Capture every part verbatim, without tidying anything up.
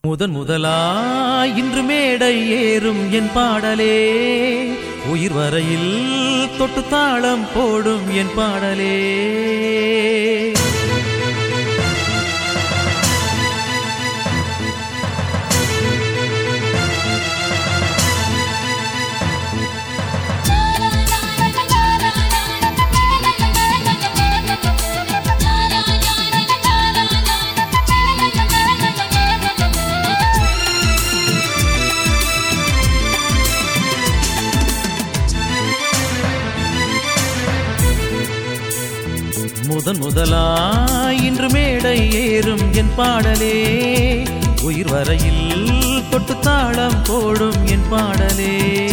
முதன் முதலாய் இன்று மேடை ஏறும் என் பாடலே, உயிர் வரையில் தொட்டு தாளம் போடும் என் பாடலே. முதன் முதலாய் இன்று மேடை ஏறும் என் பாடலே, உயிர் வரையில் தொட்டு தாளம் போடும் என் பாடலே.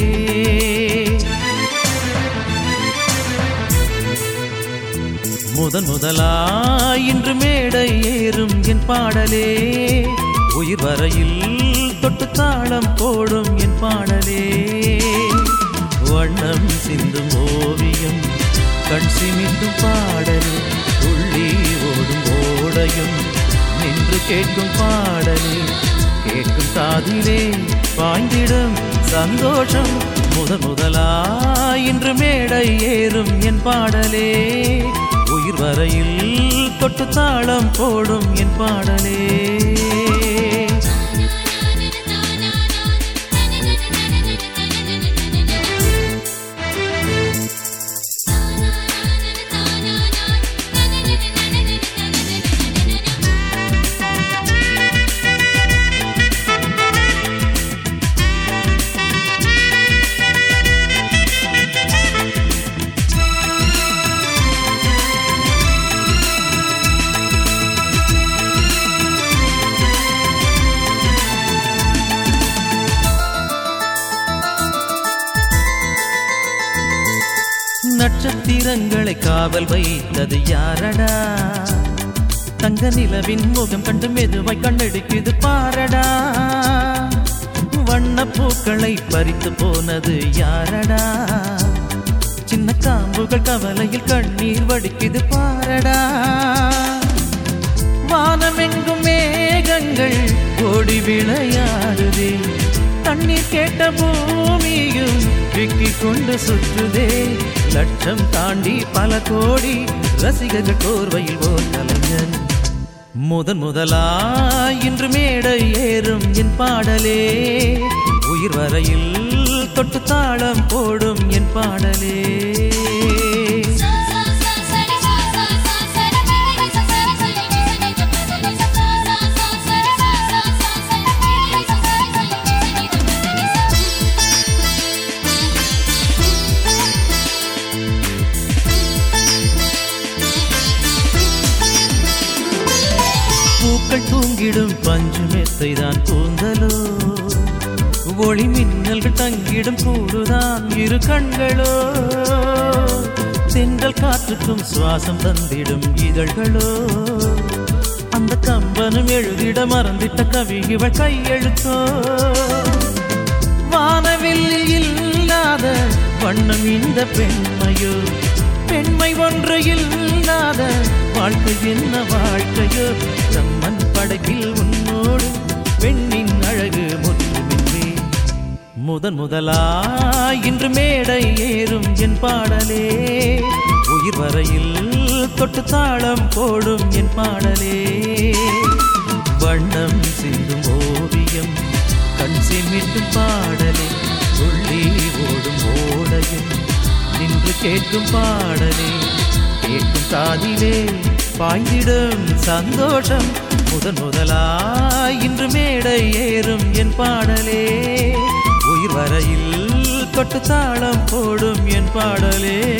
முதன் முதலாய் இன்று மேடை ஏறும் என் பாடலே, உயிர் வரையில் தொட்டு தாளம் போடும் என் பாடலே. வண்ணம் சிந்தும் ஓவியம் கண் சிமிட்டும் பாடலே, துள்ளி ஓடும் ஓடையும் நின்று கேட்கும் பாடலே. கேட்கும் காதிலே பாய்ந்திடும் சந்தோஷம், முதன் முதலாய் இன்று மேடை ஏறும் என் பாடலே, உயிர் வரையில் தொட்டு தாளம் போடும் என் பாடலே. நட்சத்திரங்களை காவல் வைத்தது யாரடா, தங்க நிலவின் முகம் கண்டு மெதுவாய் கண்ணெடுக்குது பாரடா. வண்ண பூக்களை பறித்து போனது யாரடா, சின்ன காம்புகள் கவலையில் கண்ணீர் வடிக்குது பாரடா. வானமெங்கும் மேகங்கள் ஓடி விளையாடுதே, தண்ணீர் கேட்ட பூமியும் விக்கிக் கொண்டு சுற்றுதே. லட்சம் தாண்டி பல கோடி ரசிகர்கள் கோர்வையில் ஓர் கலைஞன். முதன் முதலாய் இன்று மேடை ஏறும் என் பாடலே, உயிர் வரையில் தொட்டு தாளம் போடும் என் பாடலே. பூக்கள் தூங்கிடும் பஞ்சு மெத்தைதான் கூந்தலோ, ஒளி மின்னல்கள் தங்கிடும் கூடுதான் இரு கண்களோ. தென்றல் காற்றுக்கும் சுவாசம் தந்திடும் இதழ்களோ, அந்த கம்பனும் எழுதிட மறந்திட்ட கவி இவள் கையெழுத்தோ. வானவெல்லில் இல்லாத வண்ணம் இந்த பெண்மையோ, பெண்மை ஒன்று இல்லாத வாழ்க்கை என்ன வாழ்க்கையோ. நம்மன் படகில் உன்னோடு பெண்ணின் அழகு முற்றுமின்றி. முதன் முதலாய் இன்று மேடை ஏறும் என் பாடலே, உயிர் வரையில் தொட்டு தாளம் போடும் என் பாடலே. வண்ணம் சிந்தும் ஓவியம் கண் சிமிட்டும் பாடலே, துள்ளி ஓடும் ஓடையும் நின்று கேட்கும் பாடலே. கேட்கும் காதிலே பாய்ந்திடும் சந்தோஷம், முதன் முதலாய் இன்று மேடை ஏறும் என் பாடலே, உயிர் வரையில் தொட்டு தாளம் போடும் என் பாடலே.